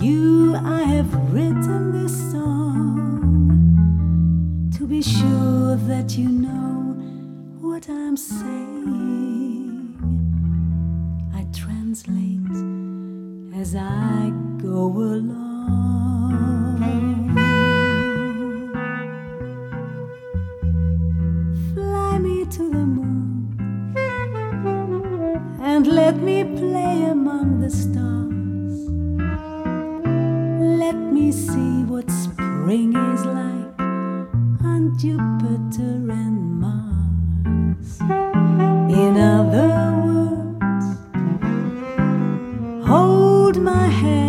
you I have written this song, to be sure that you know what I'm saying. I translate as I go along. Fly me to the moon and let me play among the stars. Let me see what spring is like on Jupiter and Mars. In other words, hold my hand